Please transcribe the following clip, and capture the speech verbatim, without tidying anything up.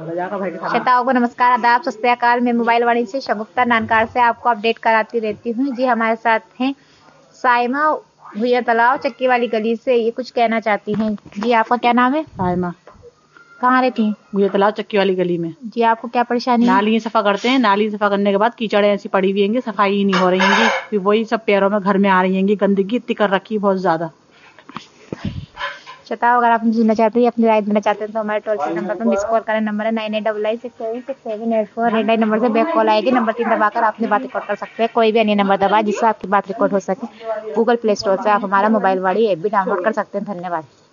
श्रोताओं को नमस्कार, आदाब, सत श्री अकाल। मैं मोबाइल वाणी से शगुफ्ता नानकार से आपको अपडेट कराती रहती हूँ जी। हमारे साथ हैं साइमा, भुइया तालाब, चक्की वाली गली से। ये कुछ कहना चाहती हैं जी। आपका क्या नाम है? साइमा। कहाँ रहती हैं? भुइया तालाब, चक्की वाली गली में। जी, आपको क्या परेशानी है? नाली सफा करते हैं, नाली सफा करने के बाद कीचड़ ऐसी पड़ी हुई है, सफाई ही नहीं हो रही है, फिर वही सब पैरों में घर में आ रही है, गंदगी इतनी कर रखी है बहुत ज्यादा। श्रोताओं, अगर आप मुझे सुनना चाहते हैं, अपनी राय देना चाहते हैं तो हमारे टोल फ्री नंबर पर मिस कॉल करें। नंबर है nine eight double nine six seven six seven eight four. Red line number से बैक कॉल आएगी। नंबर तीन दबाकर आप अपनी बात रिकॉर्ड कर सकते हैं। कोई भी अन्य नंबर दबाए जिससे आपकी बात रिकॉर्ड हो सके। गूगल प्ले स्टोर से आप हमारा मोबाइल वाणी ऐप भी डाउनलोड कर सकते हैं। धन्यवाद।